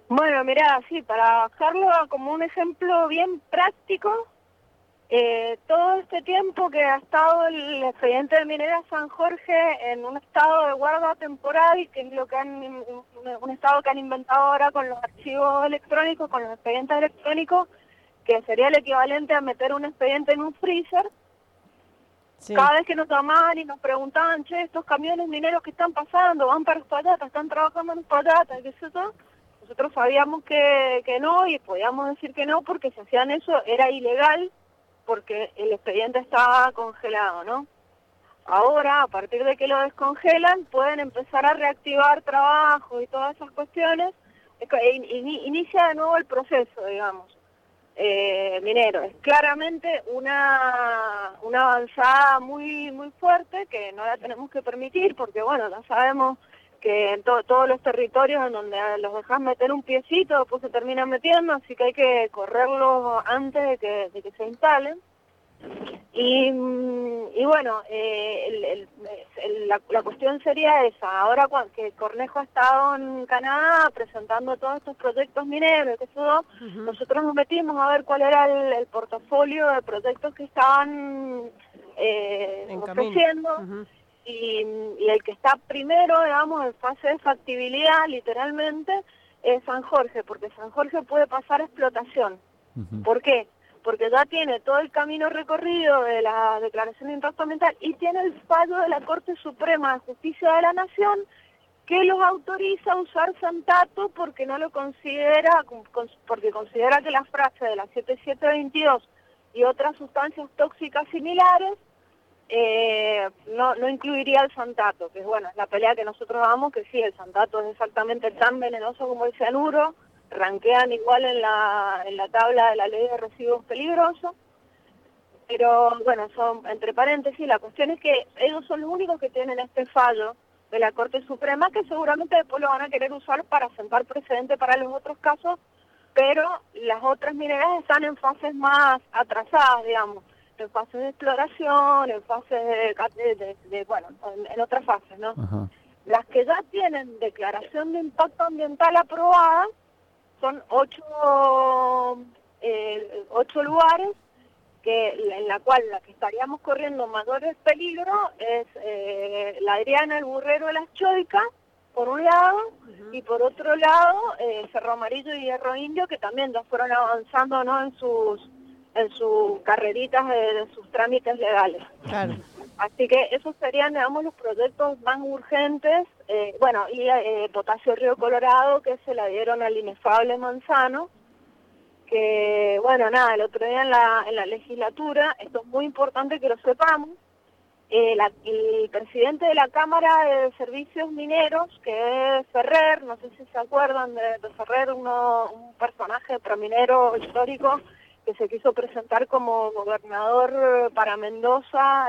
Bueno, mirá, sí, para bajarlo como un ejemplo bien práctico, todo este tiempo que ha estado el expediente de Minera San Jorge en un estado de guarda temporal, que es lo que un estado que han inventado ahora con los archivos electrónicos, con los expedientes electrónicos, que sería el equivalente a meter un expediente en un freezer. Sí, Cada vez que nos llamaban y nos preguntaban, che, estos camiones mineros que están pasando, van para Uspallata, están trabajando en Uspallata, qué sé yo, nosotros sabíamos que no y podíamos decir que no porque si hacían eso era ilegal porque el expediente estaba congelado, ¿no? Ahora, a partir de que lo descongelan, pueden empezar a reactivar trabajo y todas esas cuestiones, inicia de nuevo el proceso, digamos. Minero. Es claramente una avanzada muy fuerte que no la tenemos que permitir porque, bueno, ya sabemos que en todos los territorios en donde los dejas meter un piecito, después se terminan metiendo, así que hay que correrlos antes de que se instalen. Y bueno, la cuestión sería esa. Ahora que Cornejo ha estado en Canadá presentando todos estos proyectos mineros, nosotros nos metimos a ver cuál era el portafolio de proyectos que estaban en camino. ofreciendo. Y el que está primero, digamos, en fase de factibilidad, literalmente, es San Jorge, porque San Jorge puede pasar a explotación. ¿Por qué? Porque ya tiene todo el camino recorrido de la declaración de impacto ambiental y tiene el fallo de la Corte Suprema de Justicia de la Nación que los autoriza a usar Santato porque no lo considera, porque considera que la frase de la 7722 y otras sustancias tóxicas similares no incluiría el Santato, que es bueno, es la pelea que nosotros damos, que sí, el Santato es exactamente tan venenoso como el cianuro, ranquean igual en la tabla de la ley de residuos peligrosos, pero bueno, son entre paréntesis, la cuestión es que ellos son los únicos que tienen este fallo de la Corte Suprema, que seguramente después lo van a querer usar para sentar precedente para los otros casos, pero las otras mineras están en fases más atrasadas, digamos, en fases de exploración, en fases bueno, en otras fases, ¿no? Ajá. Las que ya tienen declaración de impacto ambiental aprobada son 8 lugares en la cual la que estaríamos corriendo mayores peligros es la Adriana, el Burrero de las Choicas, por un lado, y por otro lado Cerro Amarillo y Hierro Indio, que también ya fueron avanzando, ¿no?, en sus carreritas de sus trámites legales. Claro. Así que esos serían, digamos, los proyectos más urgentes. Bueno, y Potasio Río Colorado, que se la dieron al inefable Manzano, que, bueno, nada, el otro día en la legislatura, esto es muy importante que lo sepamos, el presidente de la Cámara de Servicios Mineros, que es Ferrer, no sé si se acuerdan de Ferrer, un personaje prominero histórico que se quiso presentar como gobernador para Mendoza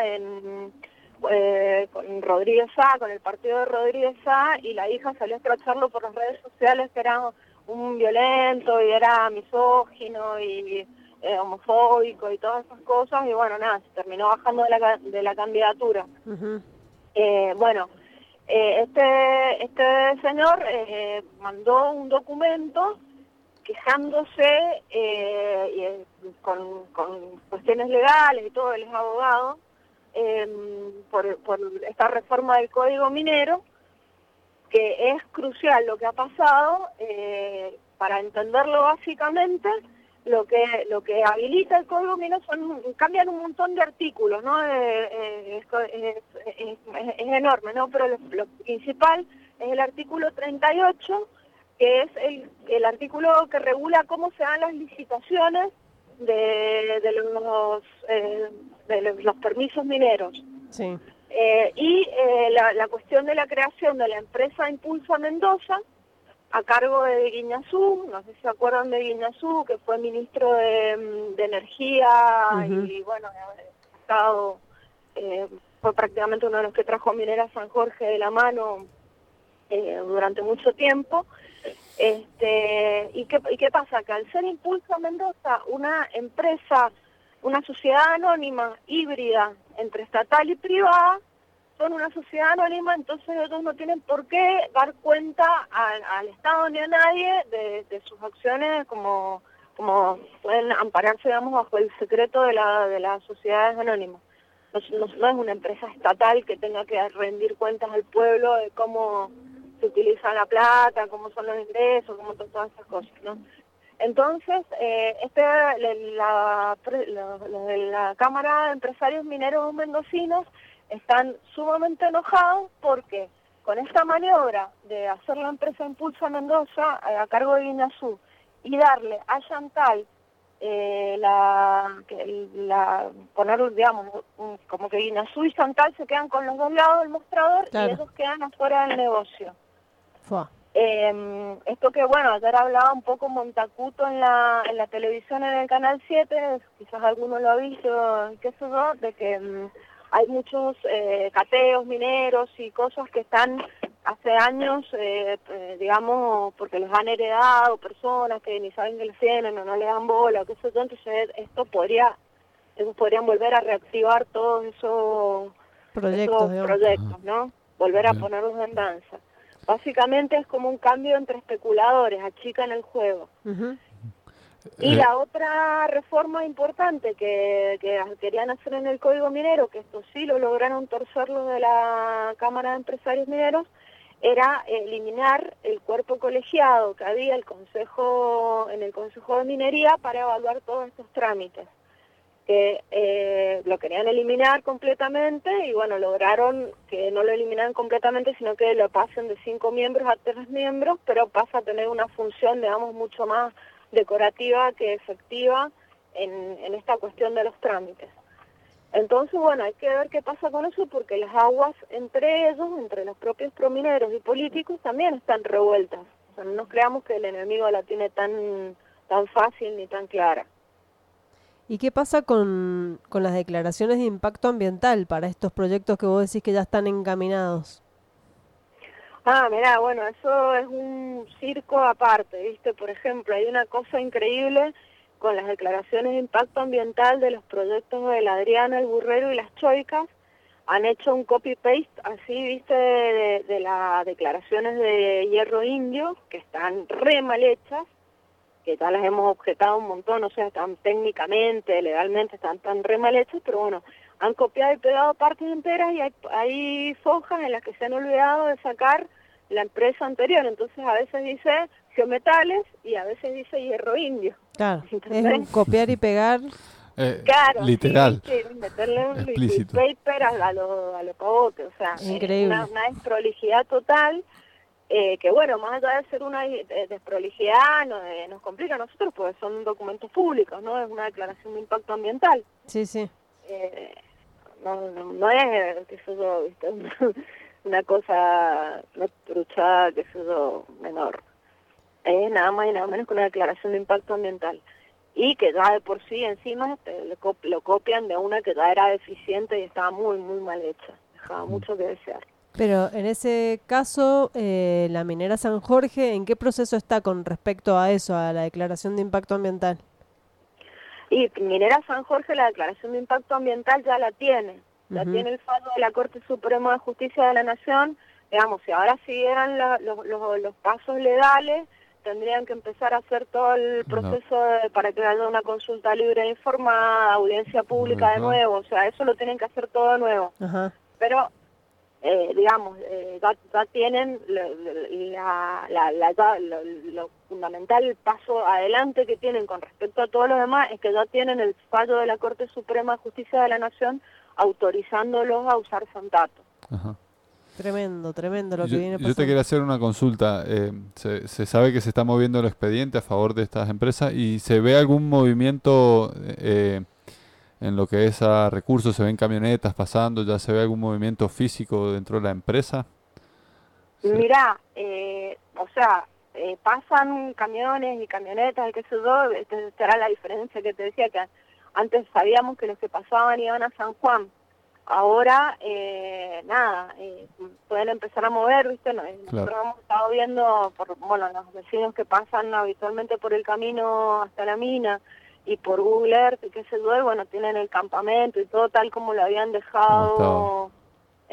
con Rodríguez Sá, con el partido de Rodríguez Sá, y la hija salió a escracharlo por las redes sociales que era un violento y era misógino y homofóbico y todas esas cosas, y bueno, nada, se terminó bajando de la candidatura. Bueno, este señor mandó un documento quejándose con cuestiones legales y todo, él es abogado, por esta reforma del Código Minero, que es crucial lo que ha pasado. Para entenderlo básicamente, lo que habilita el Código Minero cambian un montón de artículos, ¿no? Es enorme, ¿no? Pero lo principal es el artículo 38, que es el artículo que regula cómo se dan las licitaciones de los permisos mineros. Sí. Y la cuestión de la creación de la empresa Impulsa Mendoza, a cargo de Guiñazú, no sé si se acuerdan de Guiñazú, que fue ministro de Energía y bueno, estado, fue prácticamente uno de los que trajo Minera San Jorge de la mano durante mucho tiempo. ¿Y qué pasa? Que al ser Impulsa Mendoza una empresa, una sociedad anónima híbrida entre estatal y privada, son una sociedad anónima, entonces ellos no tienen por qué dar cuenta al Estado ni a nadie de sus acciones, como pueden ampararse, digamos, bajo el secreto de las sociedades anónimas. No es una empresa estatal que tenga que rendir cuentas al pueblo de cómo se utiliza la plata, cómo son los ingresos, cómo son todas esas cosas, ¿no? Entonces, los de la Cámara de Empresarios Mineros Mendocinos están sumamente enojados porque con esta maniobra de hacer la empresa Impulsa Mendoza a cargo de Guiñazú y darle a Chantal poner, digamos, como que Guiñazú y Chantal se quedan con los dos lados del mostrador, claro, y ellos quedan afuera del negocio. Esto que, bueno, ayer hablaba un poco Montacuto en la televisión, en el Canal 7, quizás alguno lo ha visto, qué sé yo, de que hay muchos cateos mineros y cosas que están hace años, digamos, porque los han heredado personas que ni saben que les tienen o no le dan bola, o qué sé yo, entonces ellos podrían volver a reactivar todos esos proyectos, ¿no? Volver a ponerlos en danza. Básicamente es como un cambio entre especuladores, achican el juego. Y la otra reforma importante que querían hacer en el Código Minero, que esto sí lo lograron torcerlo de la Cámara de Empresarios Mineros, era eliminar el cuerpo colegiado que había en el Consejo de Minería para evaluar todos estos trámites, que lo querían eliminar completamente y bueno, lograron que no lo eliminaran completamente, sino que lo pasen de 5 miembros a 3 miembros, pero pasa a tener una función, digamos, mucho más decorativa que efectiva en esta cuestión de los trámites. Entonces, bueno, hay que ver qué pasa con eso, porque las aguas entre ellos, entre los propios promineros y políticos, también están revueltas. O sea, no nos creamos que el enemigo la tiene tan fácil ni tan clara. ¿Y qué pasa con las declaraciones de impacto ambiental para estos proyectos que vos decís que ya están encaminados? Mirá, bueno, eso es un circo aparte, ¿viste? Por ejemplo, hay una cosa increíble con las declaraciones de impacto ambiental de los proyectos de la Adriana, el Burrero y las Choicas. Han hecho un copy-paste así, ¿viste? De las declaraciones de Hierro Indio, que están re mal hechas, que ya las hemos objetado un montón, o sea, están técnicamente, legalmente, están tan re mal hechas, pero bueno, han copiado y pegado partes enteras y hay fojas en las que se han olvidado de sacar la empresa anterior, entonces a veces dice Geometales y a veces dice Hierro Indio. Claro, ¿entendés? Es un copiar y pegar. Claro, literal, sí, meterle un explícito paper a lo pavote, o sea, increíble. Una desprolijidad total. Que bueno, más allá de ser una desprolijidad, nos complica a nosotros porque son documentos públicos, ¿no? Es una declaración de impacto ambiental. Sí, sí. No es, qué sé yo, ¿viste? Una cosa no truchada, qué sé yo, menor. Es nada más y nada menos que una declaración de impacto ambiental. Y que ya de por sí encima lo copian de una que ya era deficiente y estaba muy, muy mal hecha. Dejaba mucho que desear. Pero en ese caso, la minera San Jorge, ¿en qué proceso está con respecto a eso, a la declaración de impacto ambiental? Y minera San Jorge la declaración de impacto ambiental ya la tiene. Ya tiene el fallo de la Corte Suprema de Justicia de la Nación. Digamos, si ahora siguieran los pasos legales, tendrían que empezar a hacer todo el proceso para que haya una consulta libre e informada, audiencia pública de nuevo. O sea, eso lo tienen que hacer todo de nuevo. Pero digamos, ya tienen lo fundamental, el paso adelante que tienen con respecto a todos los demás, es que ya tienen el fallo de la Corte Suprema de Justicia de la Nación autorizándolos a usar Santato. Tremendo lo que viene pasando. Yo te quería hacer una consulta. Se sabe que se está moviendo el expediente a favor de estas empresas y ¿se ve algún movimiento en lo que es a recursos? ¿Se ven camionetas pasando? ¿Ya se ve algún movimiento físico dentro de la empresa? Sí. Mirá, o sea, pasan camiones y camionetas, qué sé yo, será la diferencia que te decía, que antes sabíamos que los que pasaban iban a San Juan. Ahora, pueden empezar a mover, ¿viste? Nosotros hemos estado viendo, los vecinos que pasan habitualmente por el camino hasta la mina, y por Google Earth, qué sé yo, bueno, tienen el campamento y todo tal como lo habían dejado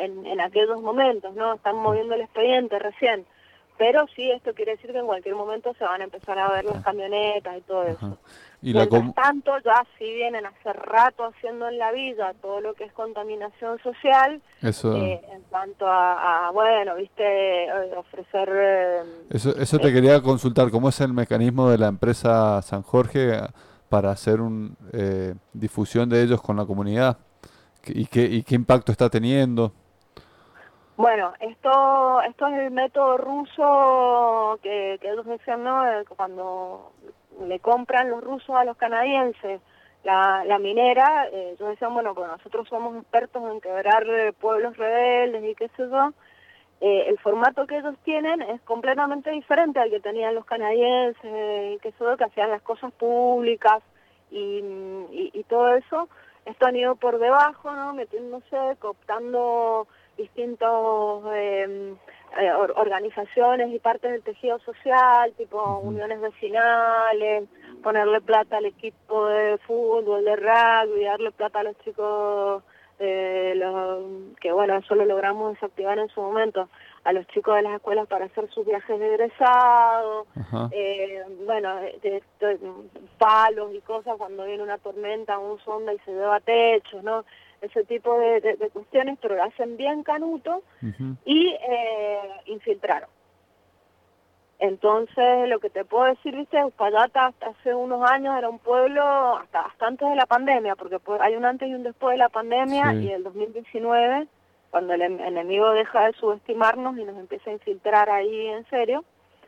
en aquellos momentos, ¿no? Están moviendo el expediente recién. Pero sí, esto quiere decir que en cualquier momento se van a empezar a ver las camionetas y todo eso. Ajá. Y Mientras tanto, ya sí vienen hace rato haciendo en la villa todo lo que es contaminación social, eso, en cuanto a bueno, viste, ofrecer... eso te quería consultar, ¿cómo es el mecanismo de la empresa San Jorge para hacer un difusión de ellos con la comunidad? ¿Y qué impacto está teniendo? Bueno, esto es el método ruso que ellos decían, ¿no? Cuando le compran los rusos a los canadienses la minera, ellos decían, bueno, pues nosotros somos expertos en quebrar pueblos rebeldes y qué sé yo. El formato que ellos tienen es completamente diferente al que tenían los canadienses, y qué sé yo, que hacían las cosas públicas y todo eso. Esto han ido por debajo, ¿no? Metiéndose, cooptando distintos organizaciones y partes del tejido social, tipo uniones vecinales, ponerle plata al equipo de fútbol, de rugby, darle plata a los chicos, que bueno, eso lo logramos desactivar en su momento, a los chicos de las escuelas para hacer sus viajes de egresados, bueno, palos y cosas cuando viene una tormenta, un sonda y se lleva techos, ¿no? Ese tipo de cuestiones, pero lo hacen bien canuto y infiltraron. Entonces, lo que te puedo decir, viste, Uspallata hasta hace unos años era un pueblo, hasta antes de la pandemia, porque hay un antes y un después de la pandemia, y el 2019, cuando el enemigo deja de subestimarnos y nos empieza a infiltrar ahí en serio,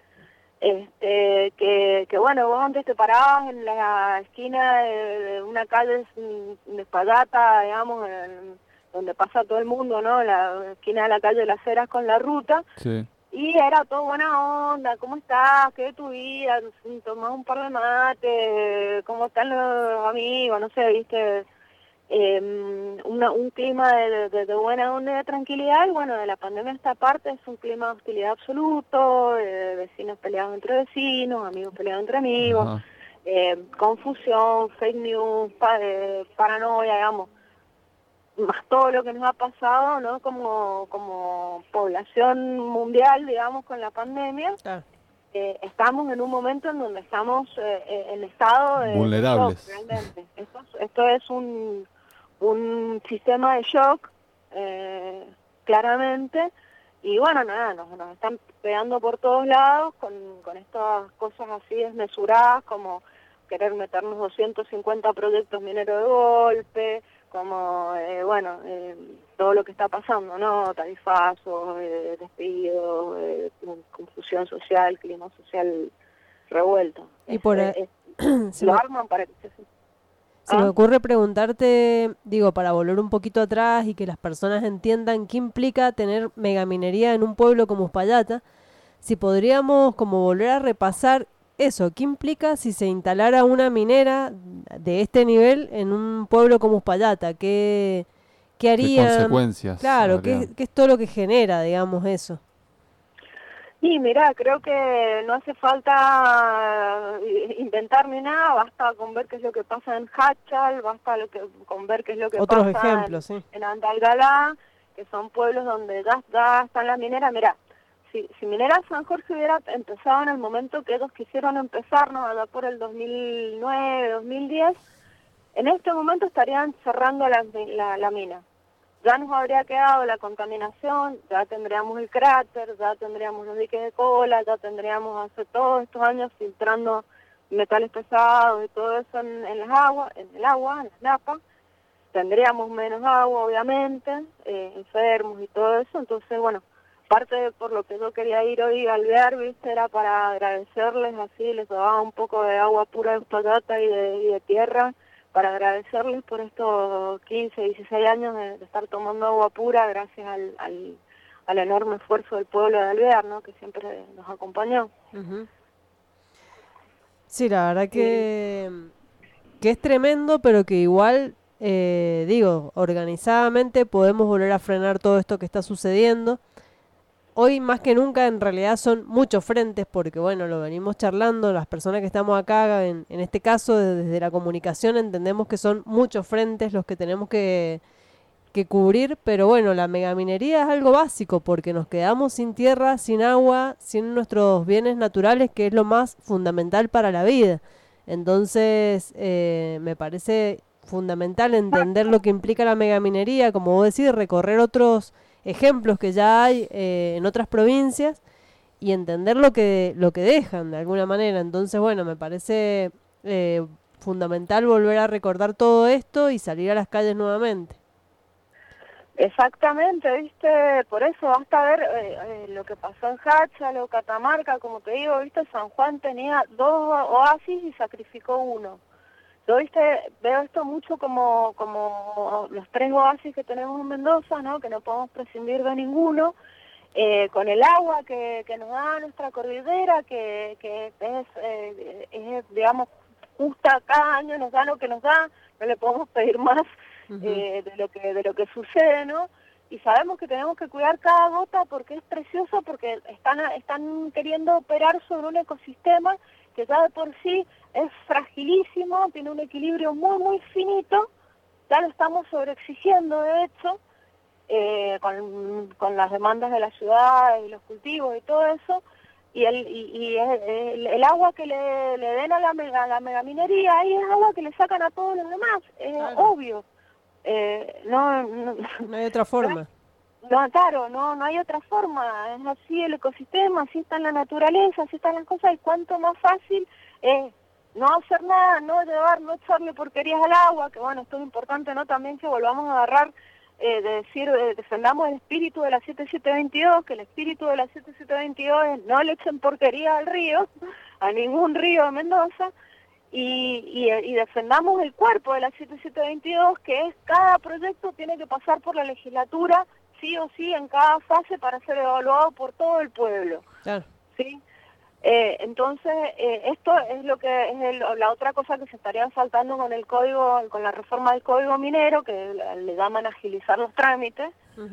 que bueno, vos antes te parabas en la esquina de una calle de Uspallata, digamos, donde pasa todo el mundo, ¿no? La esquina de la calle de las Heras con la ruta, y era todo buena onda, ¿cómo estás? ¿Qué de tu vida? Tomás un par de mates, ¿cómo están los amigos? No sé, viste, un clima de buena onda y de tranquilidad, y bueno, de la pandemia esta parte es un clima de hostilidad absoluto, vecinos peleados entre vecinos, amigos peleados entre amigos, confusión, fake news, paranoia, digamos, más todo lo que nos ha pasado, ¿no? Como población mundial, digamos, con la pandemia. Estamos en un momento en donde estamos en estado de vulnerables. shock, realmente. Esto es un sistema de shock, claramente, y bueno, nada, nos están pegando por todos lados con estas cosas así desmesuradas, como querer meternos 250 proyectos mineros de golpe, como, bueno, todo lo que está pasando, ¿no? Tarifazos, despidos, confusión social, clima social revuelto. Y por lo arman para que se me ocurre preguntarte, digo, para volver un poquito atrás y que las personas entiendan qué implica tener megaminería en un pueblo como Uspallata, si podríamos como volver a repasar eso, ¿qué implica si se instalara una minera de este nivel en un pueblo como Uspallata? ¿Qué harían? ¿Qué consecuencias? Claro, ¿qué es todo lo que genera, digamos, eso? Y mira, creo que no hace falta inventar ni nada, basta con ver qué es lo que pasa en Hachal, basta con ver qué es lo que Otros pasa ejemplos, en Andalgalá, que son pueblos donde ya están las mineras. Mira, si Minera San Jorge hubiera empezado en el momento que ellos quisieron empezarnos, allá por el 2009, 2010, en este momento estarían cerrando la mina. Ya nos habría quedado la contaminación, ya tendríamos el cráter, ya tendríamos los diques de cola, ya tendríamos hace todos estos años filtrando metales pesados y todo eso en el agua, en las napas. Tendríamos menos agua, obviamente, enfermos y todo eso. Entonces, bueno, parte por lo que yo quería ir hoy al Alvear, viste, era para agradecerles, así les daba un poco de agua pura de Uspallata y de tierra, para agradecerles por estos 15, 16 años de estar tomando agua pura gracias al enorme esfuerzo del pueblo de Alvear, ¿no? Que siempre nos acompañó. Sí, la verdad que es tremendo, pero que igual, digo, organizadamente podemos volver a frenar todo esto que está sucediendo. Hoy más que nunca en realidad son muchos frentes porque bueno, lo venimos charlando, las personas que estamos acá, en este caso desde la comunicación entendemos que son muchos frentes los que tenemos que que cubrir, pero bueno, la megaminería es algo básico porque nos quedamos sin tierra, sin agua, sin nuestros bienes naturales, que es lo más fundamental para la vida. Entonces, me parece fundamental entender lo que implica la megaminería, como vos decís, recorrer otros ejemplos que ya hay en otras provincias y entender lo que dejan de alguna manera. Entonces, bueno, me parece fundamental volver a recordar todo esto y salir a las calles nuevamente. Exactamente, viste, por eso basta ver lo que pasó en Háchala o Catamarca, como te digo, viste, San Juan tenía 2 oasis y sacrificó uno. Yo, viste, veo esto mucho como los 3 oasis que tenemos en Mendoza, ¿no? Que no podemos prescindir de ninguno, con el agua que nos da nuestra cordillera, que es, digamos, justa cada año, nos da lo que nos da, no le podemos pedir más. De lo que sucede, ¿no? Y sabemos que tenemos que cuidar cada gota porque es precioso, porque están queriendo operar sobre un ecosistema que ya de por sí es fragilísimo, tiene un equilibrio muy, muy finito, ya lo estamos sobreexigiendo, de hecho, con las demandas de la ciudad y los cultivos y todo eso, y el agua que le den a la megaminería, ahí es agua que le sacan a todos los demás, es obvio. No hay otra forma. No, claro, no hay otra forma. Es así el ecosistema, así está la naturaleza, así están las cosas, y cuánto más fácil es no hacer nada, no echarle porquerías al agua, que bueno, esto es importante, ¿no? También que volvamos a agarrar, de decir, defendamos el espíritu de la 7722, que el espíritu de la 7722 es no le echen porquería al río, a ningún río de Mendoza, y defendamos el cuerpo de la 7722, que es cada proyecto tiene que pasar por la legislatura, sí o sí, en cada fase para ser evaluado por todo el pueblo. Claro. ¿Sí? Entonces, esto es lo que es la otra cosa que se estaría saltando con el código, con la reforma del código minero, que le llaman agilizar los trámites,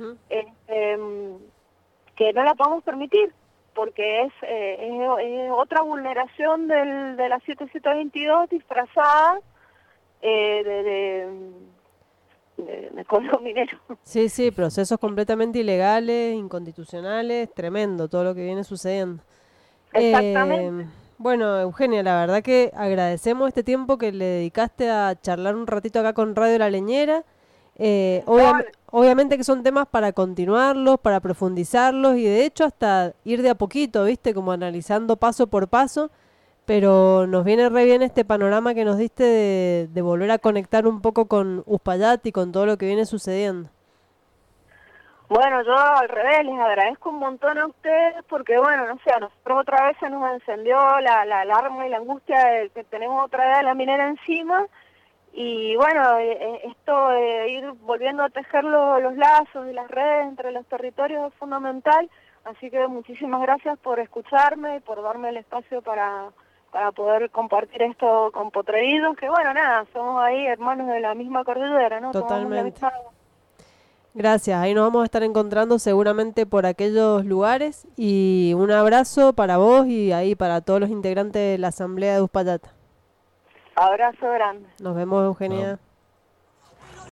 que no la podemos permitir, porque es otra vulneración de la 7722 disfrazada de código minero. Sí, procesos completamente ilegales, inconstitucionales, tremendo todo lo que viene sucediendo. Exactamente. Bueno, Eugenia, la verdad que agradecemos este tiempo que le dedicaste a charlar un ratito acá con Radio La Leñera. Obviamente que son temas para continuarlos, para profundizarlos y de hecho hasta ir de a poquito, ¿viste? Como analizando paso por paso, pero nos viene re bien este panorama que nos diste de volver a conectar un poco con Uspallata y con todo lo que viene sucediendo. Bueno, yo al revés, les agradezco un montón a ustedes porque, bueno, no sé, a nosotros otra vez se nos encendió la alarma y la angustia de que tenemos otra vez a la minera encima. Y bueno, esto de ir volviendo a tejer los lazos y las redes entre los territorios es fundamental, así que muchísimas gracias por escucharme y por darme el espacio para poder compartir esto con Potrerillos, que bueno, nada, somos ahí hermanos de la misma cordillera, ¿no? Totalmente. Gracias, ahí nos vamos a estar encontrando seguramente por aquellos lugares y un abrazo para vos y ahí para todos los integrantes de la Asamblea de Uspallata. Abrazo grande. Nos vemos, Eugenia.